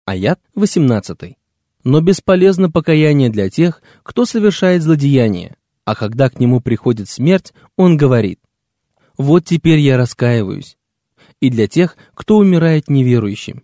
Аят 18. Но бесполезно покаяние для тех, кто совершает злодеяние, а когда к нему приходит смерть, он говорит: «Вот теперь я раскаиваюсь». И для тех, кто умирает неверующим.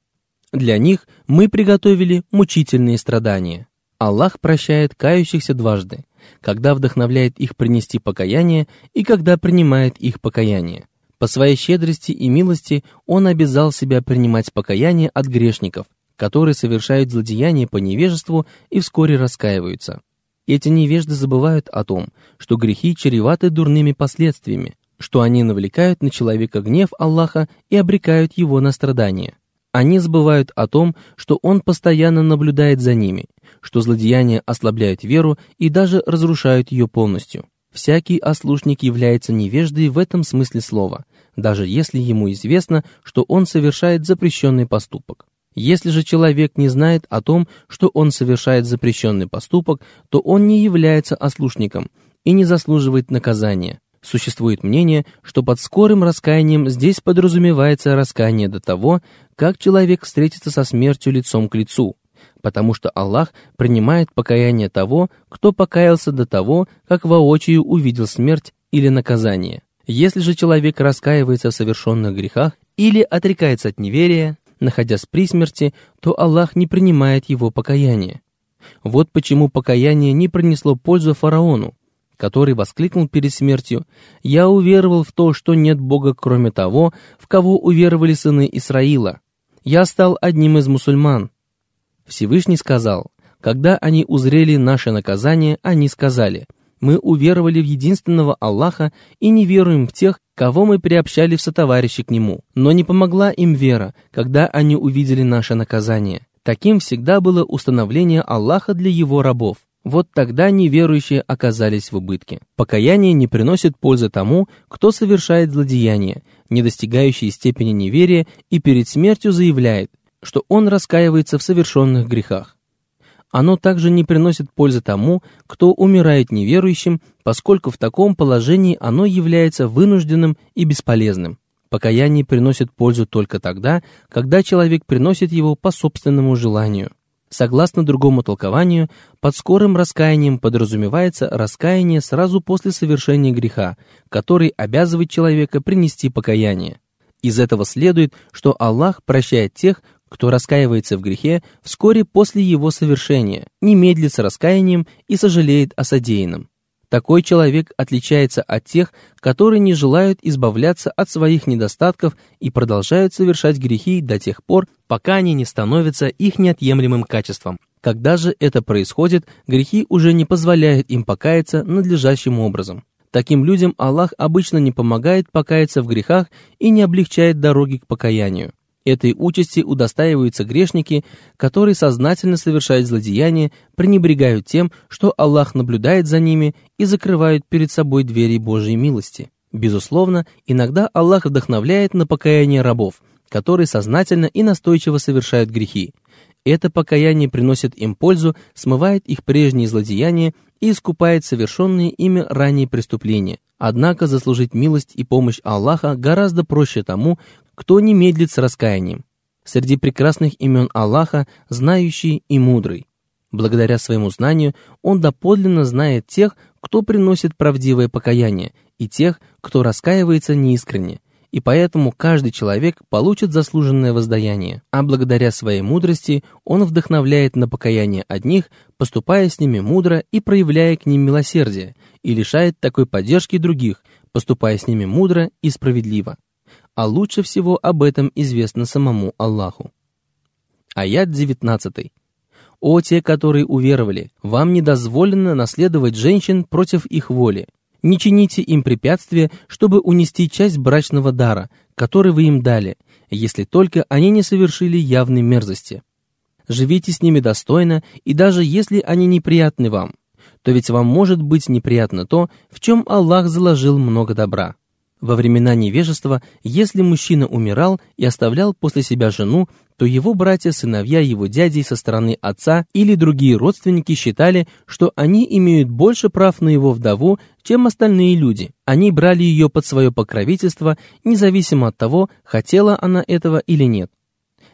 Для них мы приготовили мучительные страдания. Аллах прощает кающихся дважды, когда вдохновляет их принести покаяние и когда принимает их покаяние. По своей щедрости и милости Он обязал себя принимать покаяние от грешников, которые совершают злодеяния по невежеству и вскоре раскаиваются. Эти невежды забывают о том, что грехи чреваты дурными последствиями, что они навлекают на человека гнев Аллаха и обрекают его на страдания. Они забывают о том, что Он постоянно наблюдает за ними, что злодеяния ослабляют веру и даже разрушают ее полностью. Всякий ослушник является невеждой в этом смысле слова, даже если ему известно, что он совершает запрещенный поступок. Если же человек не знает о том, что он совершает запрещенный поступок, то он не является ослушником и не заслуживает наказания. Существует мнение, что под скорым раскаянием здесь подразумевается раскаяние до того, как человек встретится со смертью лицом к лицу, потому что Аллах принимает покаяние того, кто покаялся до того, как воочию увидел смерть или наказание. Если же человек раскаивается в совершенных грехах или отрекается от неверия, находясь при смерти, то Аллах не принимает его покаяние. Вот почему покаяние не принесло пользу фараону, который воскликнул перед смертью: «Я уверовал в то, что нет Бога, кроме того, в кого уверовали сыны Исраила. Я стал одним из мусульман». Всевышний сказал: когда они узрели наше наказание, они сказали: «Мы уверовали в единственного Аллаха и не веруем в тех, кого мы приобщали в сотоварищи к Нему». Но не помогла им вера, когда они увидели наше наказание. Таким всегда было установление Аллаха для Его рабов. Вот тогда неверующие оказались в убытке. Покаяние не приносит пользы тому, кто совершает злодеяние, не достигающие степени неверия, и перед смертью заявляет, что он раскаивается в совершенных грехах. Оно также не приносит пользы тому, кто умирает неверующим, поскольку в таком положении оно является вынужденным и бесполезным. Покаяние приносит пользу только тогда, когда человек приносит его по собственному желанию. Согласно другому толкованию, под скорым раскаянием подразумевается раскаяние сразу после совершения греха, который обязывает человека принести покаяние. Из этого следует, что Аллах прощает тех, кто раскаивается в грехе вскоре после его совершения, не медлит с раскаянием и сожалеет о содеянном. Такой человек отличается от тех, которые не желают избавляться от своих недостатков и продолжают совершать грехи до тех пор, пока они не становятся их неотъемлемым качеством. Когда же это происходит, грехи уже не позволяют им покаяться надлежащим образом. Таким людям Аллах обычно не помогает покаяться в грехах и не облегчает дороги к покаянию. Этой участи удостаиваются грешники, которые сознательно совершают злодеяния, пренебрегают тем, что Аллах наблюдает за ними и закрывают перед собой двери Божьей милости. Безусловно, иногда Аллах вдохновляет на покаяние рабов, которые сознательно и настойчиво совершают грехи. Это покаяние приносит им пользу, смывает их прежние злодеяния и искупает совершенные ими ранее преступления. Однако заслужить милость и помощь Аллаха гораздо проще тому, кто не медлит с раскаянием. Среди прекрасных имен Аллаха – знающий и мудрый. Благодаря своему знанию Он доподлинно знает тех, кто приносит правдивое покаяние, и тех, кто раскаивается неискренне, и поэтому каждый человек получит заслуженное воздаяние. А благодаря своей мудрости Он вдохновляет на покаяние одних, поступая с ними мудро и проявляя к ним милосердие, и лишает такой поддержки других, поступая с ними мудро и справедливо. А лучше всего об этом известно самому Аллаху. Аят 19. «О те, которые уверовали, вам не дозволено наследовать женщин против их воли. Не чините им препятствия, чтобы унести часть брачного дара, который вы им дали, если только они не совершили явной мерзости. Живите с ними достойно, и даже если они неприятны вам, то ведь вам может быть неприятно то, в чем Аллах заложил много добра. Во времена невежества, если мужчина умирал и оставлял после себя жену, то его братья, сыновья его дядей со стороны отца или другие родственники считали, что они имеют больше прав на его вдову, чем остальные люди. Они брали ее под свое покровительство, независимо от того, хотела она этого или нет.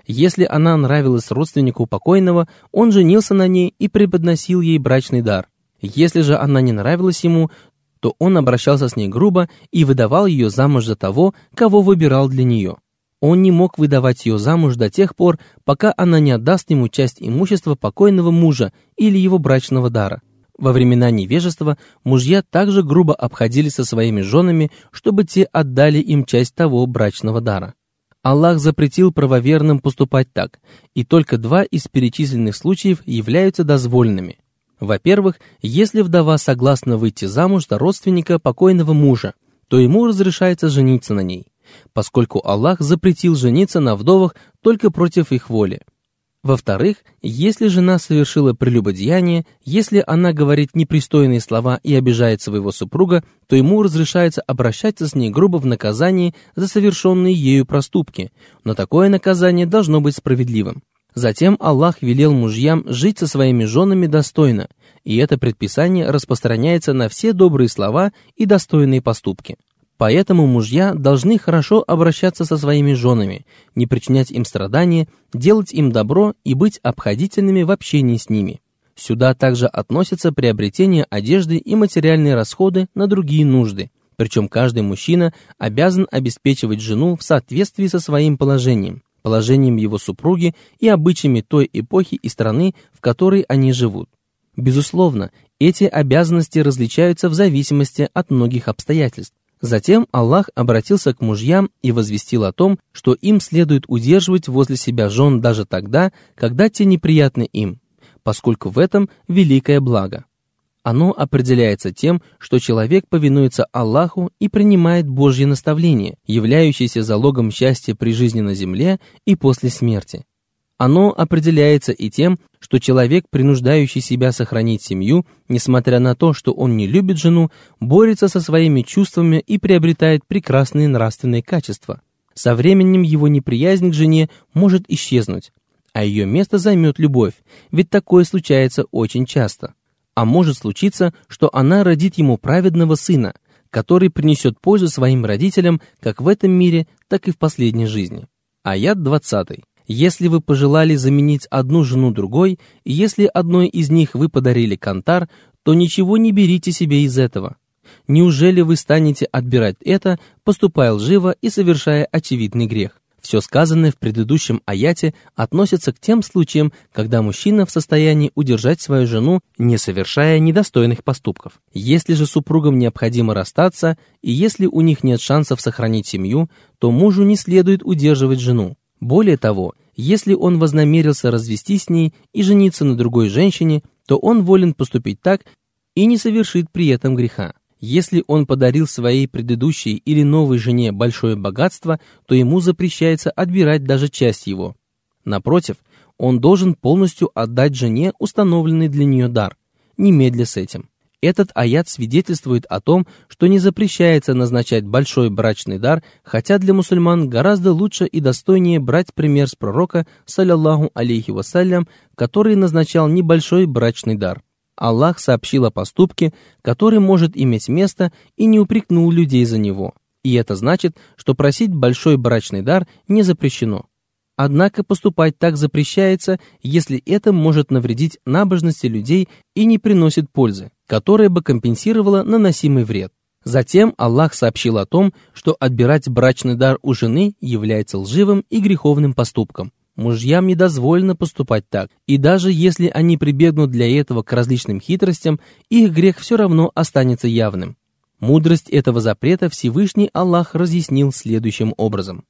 Если она нравилась родственнику покойного, он женился на ней и преподносил ей брачный дар. Если же она не нравилась ему, то он обращался с ней грубо и выдавал ее замуж за того, кого выбирал для нее. Он не мог выдавать ее замуж до тех пор, пока она не отдаст ему часть имущества покойного мужа или его брачного дара. Во времена невежества мужья также грубо обходились со своими женами, чтобы те отдали им часть того брачного дара. Аллах запретил правоверным поступать так, и только 2 из перечисленных случаев являются дозволенными. Во-первых, если вдова согласна выйти замуж за родственника покойного мужа, то ему разрешается жениться на ней, поскольку Аллах запретил жениться на вдовах только против их воли. Во-вторых, если жена совершила прелюбодеяние, если она говорит непристойные слова и обижает своего супруга, то ему разрешается обращаться с ней грубо в наказании за совершенные ею проступки, но такое наказание должно быть справедливым. Затем Аллах велел мужьям жить со своими женами достойно, и это предписание распространяется на все добрые слова и достойные поступки. Поэтому мужья должны хорошо обращаться со своими женами, не причинять им страдания, делать им добро и быть обходительными в общении с ними. Сюда также относятся приобретение одежды и материальные расходы на другие нужды, причем каждый мужчина обязан обеспечивать жену в соответствии со своим положением его супруги и обычаями той эпохи и страны, в которой они живут. Безусловно, эти обязанности различаются в зависимости от многих обстоятельств. Затем Аллах обратился к мужьям и возвестил о том, что им следует удерживать возле себя жен даже тогда, когда те неприятны им, поскольку в этом великое благо. Оно определяется тем, что человек повинуется Аллаху и принимает Божье наставление, являющееся залогом счастья при жизни на земле и после смерти. Оно определяется и тем, что человек, принуждающий себя сохранить семью, несмотря на то, что он не любит жену, борется со своими чувствами и приобретает прекрасные нравственные качества. Со временем его неприязнь к жене может исчезнуть, а ее место займет любовь, ведь такое случается очень часто. А может случиться, что она родит ему праведного сына, который принесет пользу своим родителям как в этом мире, так и в последней жизни. Аят 20. Если вы пожелали заменить одну жену другой, и если одной из них вы подарили кантар, то ничего не берите себе из этого. Неужели вы станете отбирать это, поступая лживо и совершая очевидный грех? Все сказанное в предыдущем аяте относится к тем случаям, когда мужчина в состоянии удержать свою жену, не совершая недостойных поступков. Если же супругам необходимо расстаться, и если у них нет шансов сохранить семью, то мужу не следует удерживать жену. Более того, если он вознамерился развестись с ней и жениться на другой женщине, то он волен поступить так и не совершит при этом греха. Если он подарил своей предыдущей или новой жене большое богатство, то ему запрещается отбирать даже часть его. Напротив, он должен полностью отдать жене установленный для нее дар, немедля с этим. Этот аят свидетельствует о том, что не запрещается назначать большой брачный дар, хотя для мусульман гораздо лучше и достойнее брать пример с пророка, саллаллаху алейхи вассалям, который назначал небольшой брачный дар. Аллах сообщил о поступке, который может иметь место, и не упрекнул людей за него. И это значит, что просить большой брачный дар не запрещено. Однако поступать так запрещается, если это может навредить набожности людей и не приносит пользы, которая бы компенсировала наносимый вред. Затем Аллах сообщил о том, что отбирать брачный дар у жены является лживым и греховным поступком. Мужьям не дозволено поступать так, и даже если они прибегнут для этого к различным хитростям, их грех все равно останется явным. Мудрость этого запрета Всевышний Аллах разъяснил следующим образом.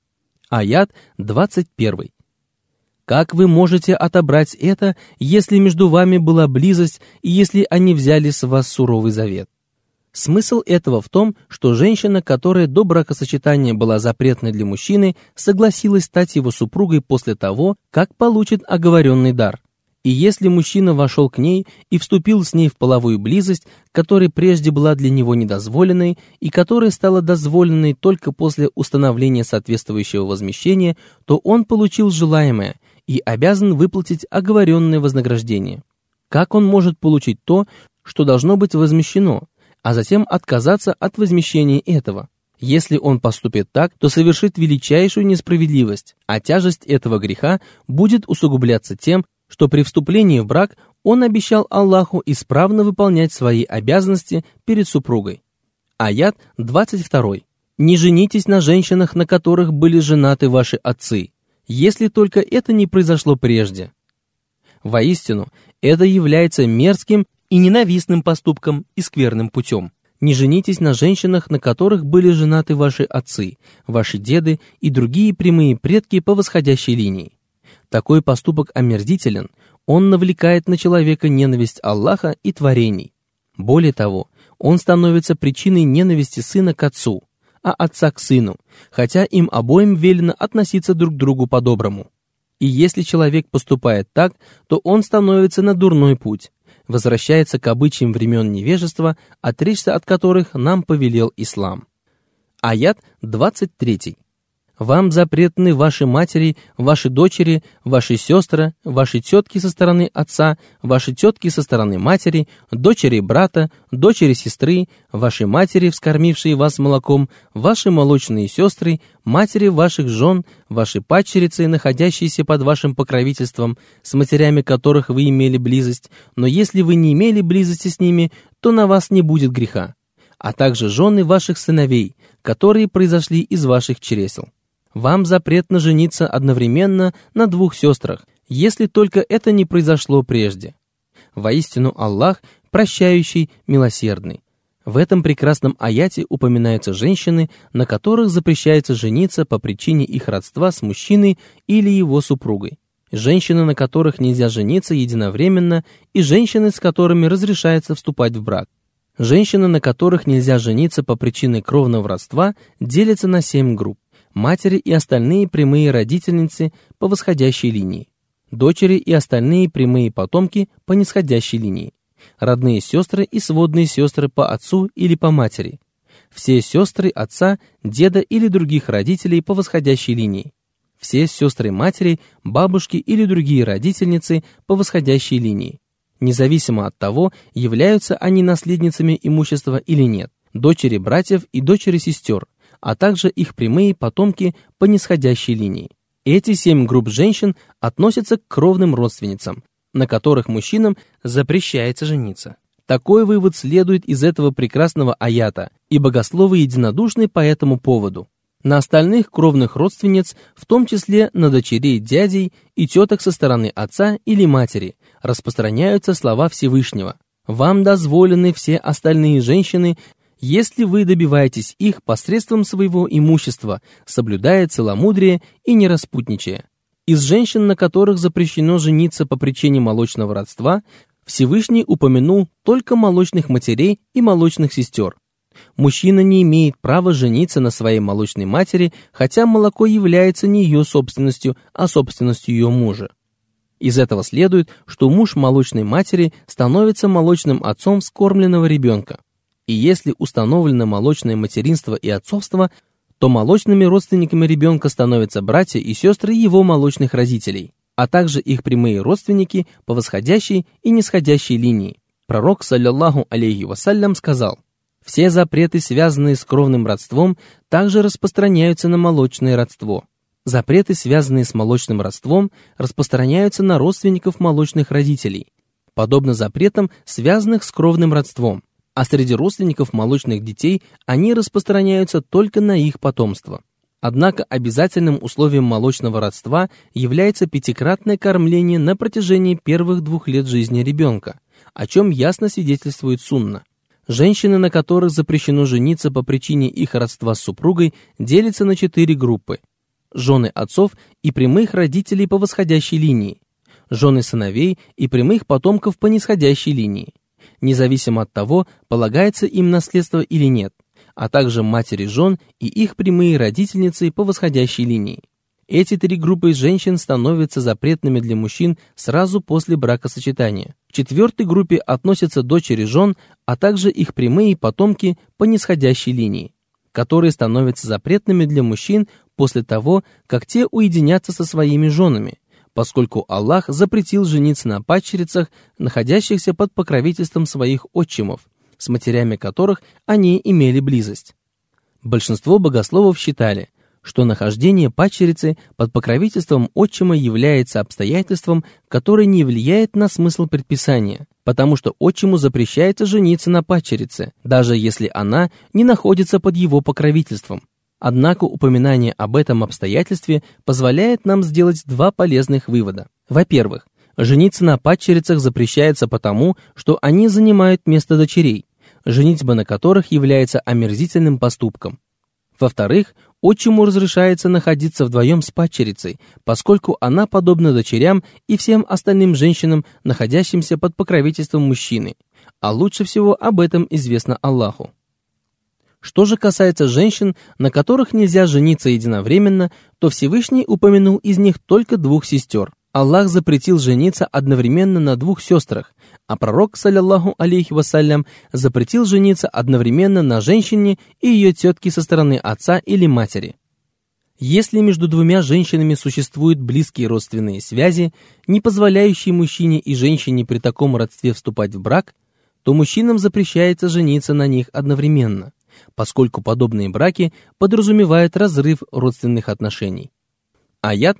Аят 21. Как вы можете отобрать это, если между вами была близость и если они взяли с вас суровый завет? Смысл этого в том, что женщина, которая до бракосочетания была запретной для мужчины, согласилась стать его супругой после того, как получит оговоренный дар. И если мужчина вошел к ней и вступил с ней в половую близость, которая прежде была для него недозволенной и которая стала дозволенной только после установления соответствующего возмещения, то он получил желаемое и обязан выплатить оговоренное вознаграждение. Как он может получить то, что должно быть возмещено, а затем отказаться от возмещения этого? Если он поступит так, то совершит величайшую несправедливость, а тяжесть этого греха будет усугубляться тем, что при вступлении в брак он обещал Аллаху исправно выполнять свои обязанности перед супругой. Аят 22. «Не женитесь на женщинах, на которых были женаты ваши отцы, если только это не произошло прежде». Воистину, это является мерзким и ненавистным поступком и скверным путем. Не женитесь на женщинах, на которых были женаты ваши отцы, ваши деды и другие прямые предки по восходящей линии. Такой поступок омерзителен, он навлекает на человека ненависть Аллаха и творений. Более того, он становится причиной ненависти сына к отцу, а отца к сыну, хотя им обоим велено относиться друг к другу по-доброму. И если человек поступает так, то он становится на дурной путь, возвращается к обычаям времен невежества, отречься от которых нам повелел ислам. Аят 23. «Вам запретны ваши матери, ваши дочери, ваши сестры, ваши тетки со стороны отца, ваши тетки со стороны матери, дочери брата, дочери сестры, ваши матери, вскормившие вас молоком, ваши молочные сестры, матери ваших жен, ваши падчерицы, находящиеся под вашим покровительством, с матерями которых вы имели близость, но если вы не имели близости с ними, то на вас не будет греха, а также жены ваших сыновей, которые произошли из ваших чресел. Вам запретно жениться одновременно на двух сестрах, если только это не произошло прежде. Воистину Аллах прощающий, милосердный». В этом прекрасном аяте упоминаются женщины, на которых запрещается жениться по причине их родства с мужчиной или его супругой, женщины, на которых нельзя жениться единовременно, и женщины, с которыми разрешается вступать в брак. Женщины, на которых нельзя жениться по причине кровного родства, делятся на 7 групп. Матери и остальные прямые родительницы по восходящей линии, дочери и остальные прямые потомки по нисходящей линии, родные сестры и сводные сестры по отцу или по матери, все сестры отца, деда или других родителей по восходящей линии, все сестры матери, бабушки или другие родительницы по восходящей линии, независимо от того, являются они наследницами имущества или нет, дочери братьев и дочери сестер, а также их прямые потомки по нисходящей линии. Эти 7 групп женщин относятся к кровным родственницам, на которых мужчинам запрещается жениться. Такой вывод следует из этого прекрасного аята, и богословы единодушны по этому поводу. На остальных кровных родственниц, в том числе на дочерей дядей и теток со стороны отца или матери, распространяются слова Всевышнего: «Вам дозволены все остальные женщины, если вы добиваетесь их посредством своего имущества, соблюдая целомудрие и не распутничая». Из женщин, на которых запрещено жениться по причине молочного родства, Всевышний упомянул только молочных матерей и молочных сестер. Мужчина не имеет права жениться на своей молочной матери, хотя молоко является не ее собственностью, а собственностью ее мужа. Из этого следует, что муж молочной матери становится молочным отцом вскормленного ребенка. И если установлено молочное материнство и отцовство, то молочными родственниками ребенка становятся братья и сестры его молочных родителей, а также их прямые родственники по восходящей и нисходящей линии. Пророк, саллаллаху алейхи вассалям, сказал: «Все запреты, связанные с кровным родством, также распространяются на молочное родство. Запреты, связанные с молочным родством, распространяются на родственников молочных родителей, подобно запретам, связанных с кровным родством. А среди родственников молочных детей они распространяются только на их потомство». Однако обязательным условием молочного родства является 5-кратное кормление на протяжении первых 2 лет жизни ребенка, о чем ясно свидетельствует сунна. Женщины, на которых запрещено жениться по причине их родства с супругой, делятся на 4 группы: жены отцов и прямых родителей по восходящей линии, жены сыновей и прямых потомков по нисходящей линии, независимо от того, полагается им наследство или нет, а также матери жен и их прямые родительницы по восходящей линии. Эти 3 группы женщин становятся запретными для мужчин сразу после бракосочетания. К 4-й группе относятся дочери жен, а также их прямые потомки по нисходящей линии, которые становятся запретными для мужчин после того, как те уединятся со своими женами, поскольку Аллах запретил жениться на падчерицах, находящихся под покровительством своих отчимов, с матерями которых они имели близость. Большинство богословов считали, что нахождение падчерицы под покровительством отчима является обстоятельством, которое не влияет на смысл предписания, потому что отчиму запрещается жениться на падчерице, даже если она не находится под его покровительством. Однако упоминание об этом обстоятельстве позволяет нам сделать два полезных вывода. Во-первых, жениться на падчерицах запрещается потому, что они занимают место дочерей, женитьба на которых является омерзительным поступком. Во-вторых, отчиму разрешается находиться вдвоем с падчерицей, поскольку она подобна дочерям и всем остальным женщинам, находящимся под покровительством мужчины, а лучше всего об этом известно Аллаху. Что же касается женщин, на которых нельзя жениться единовременно, то Всевышний упомянул из них только двух сестер. Аллах запретил жениться одновременно на двух сестрах, а пророк, саллаллаху алейхи вассалям, запретил жениться одновременно на женщине и ее тетке со стороны отца или матери. Если между двумя женщинами существуют близкие родственные связи, не позволяющие мужчине и женщине при таком родстве вступать в брак, то мужчинам запрещается жениться на них одновременно, поскольку подобные браки подразумевают разрыв родственных отношений. Аят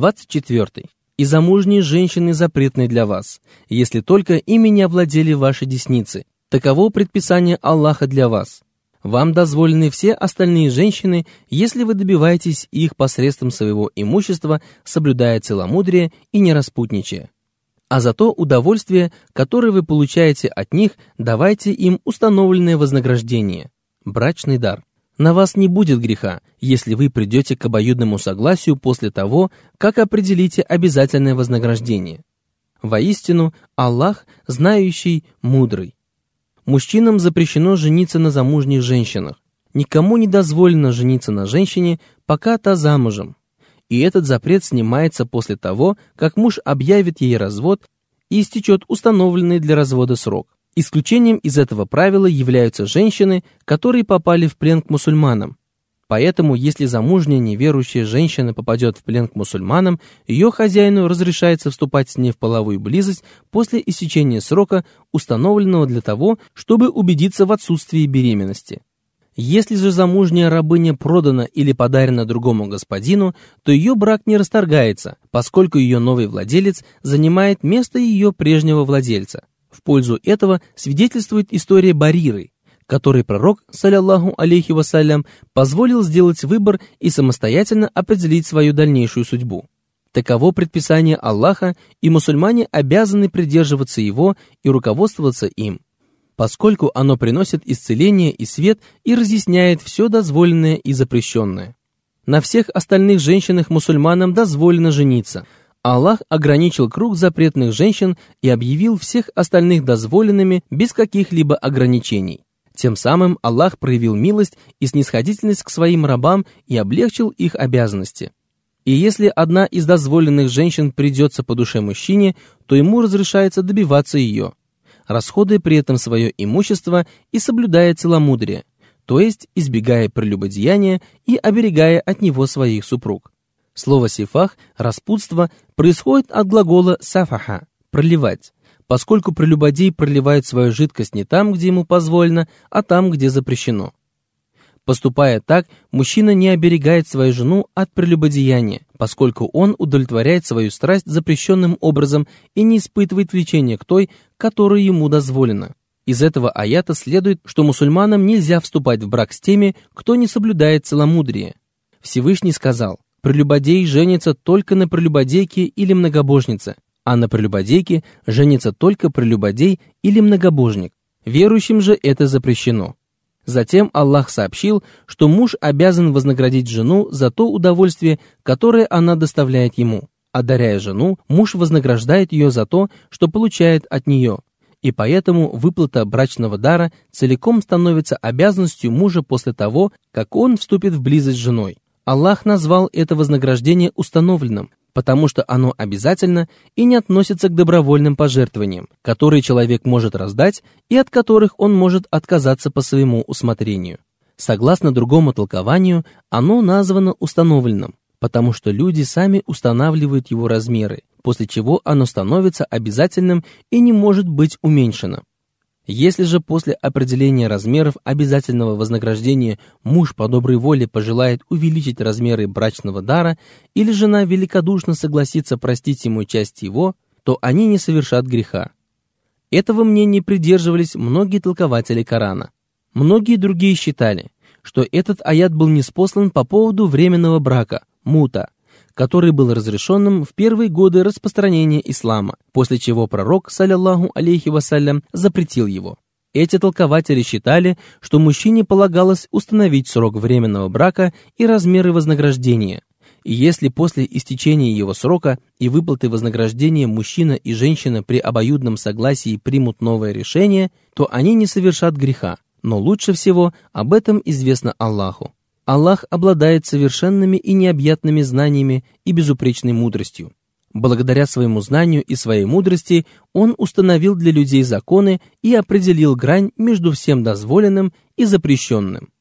24. «И замужние женщины запретны для вас, если только ими не овладели ваши десницы. Таково предписание Аллаха для вас. Вам дозволены все остальные женщины, если вы добиваетесь их посредством своего имущества, соблюдая целомудрие и не распутничая. А за то удовольствие, которое вы получаете от них, давайте им установленное вознаграждение, брачный дар. На вас не будет греха, если вы придете к обоюдному согласию после того, как определите обязательное вознаграждение. Воистину, Аллах, знающий, мудрый. Мужчинам запрещено жениться на замужних женщинах. Никому не дозволено жениться на женщине, пока та замужем. И этот запрет снимается после того, как муж объявит ей развод и истечет установленный для развода срок. Исключением из этого правила являются женщины, которые попали в плен к мусульманам. Поэтому, если замужняя неверующая женщина попадет в плен к мусульманам, ее хозяину разрешается вступать с ней в половую близость после истечения срока, установленного для того, чтобы убедиться в отсутствии беременности. Если же замужняя рабыня продана или подарена другому господину, то ее брак не расторгается, поскольку ее новый владелец занимает место ее прежнего владельца. В пользу этого свидетельствует история Бариры, которой пророк, саллаллаху алейхи вассалям, позволил сделать выбор и самостоятельно определить свою дальнейшую судьбу. Таково предписание Аллаха, и мусульмане обязаны придерживаться его и руководствоваться им, поскольку оно приносит исцеление и свет и разъясняет все дозволенное и запрещенное. На всех остальных женщинах мусульманам дозволено жениться. Аллах ограничил круг запретных женщин и объявил всех остальных дозволенными без каких-либо ограничений. Тем самым Аллах проявил милость и снисходительность к своим рабам и облегчил их обязанности. И если одна из дозволенных женщин придется по душе мужчине, то ему разрешается добиваться ее, расходуя при этом свое имущество и соблюдая целомудрие, то есть избегая прелюбодеяния и оберегая от него своих супруг. Слово «сифах» – распутство происходит от глагола «сафаха» – проливать, поскольку прелюбодей проливает свою жидкость не там, где ему позволено, а там, где запрещено. Поступая так, мужчина не оберегает свою жену от прелюбодеяния, поскольку он удовлетворяет свою страсть запрещенным образом и не испытывает влечения к той, которая ему дозволена. Из этого аята следует, что мусульманам нельзя вступать в брак с теми, кто не соблюдает целомудрие. Всевышний сказал: «Прелюбодей женится только на прелюбодейке или многобожнице, а на прелюбодейке женится только прелюбодей или многобожник. Верующим же это запрещено». Затем Аллах сообщил, что муж обязан вознаградить жену за то удовольствие, которое она доставляет ему. Одаряя жену, муж вознаграждает ее за то, что получает от нее, и поэтому выплата брачного дара целиком становится обязанностью мужа после того, как он вступит в близость с женой. Аллах назвал это вознаграждение установленным, потому что оно обязательно и не относится к добровольным пожертвованиям, которые человек может раздать и от которых он может отказаться по своему усмотрению. Согласно другому толкованию, оно названо установленным, потому что люди сами устанавливают его размеры, после чего оно становится обязательным и не может быть уменьшено. Если же после определения размеров обязательного вознаграждения муж по доброй воле пожелает увеличить размеры брачного дара, или жена великодушно согласится простить ему часть его, то они не совершат греха. Этого мнения придерживались многие толкователи Корана. Многие другие считали, что этот аят был ниспослан по поводу временного брака, мута, который был разрешенным в первые годы распространения ислама, после чего пророк, саллаллаху алейхи вассалям, запретил его. Эти толкователи считали, что мужчине полагалось установить срок временного брака и размеры вознаграждения. И если после истечения его срока и выплаты вознаграждения мужчина и женщина при обоюдном согласии примут новое решение, то они не совершат греха. Но лучше всего об этом известно Аллаху. Аллах обладает совершенными и необъятными знаниями и безупречной мудростью. Благодаря своему знанию и своей мудрости Он установил для людей законы и определил грань между всем дозволенным и запрещенным.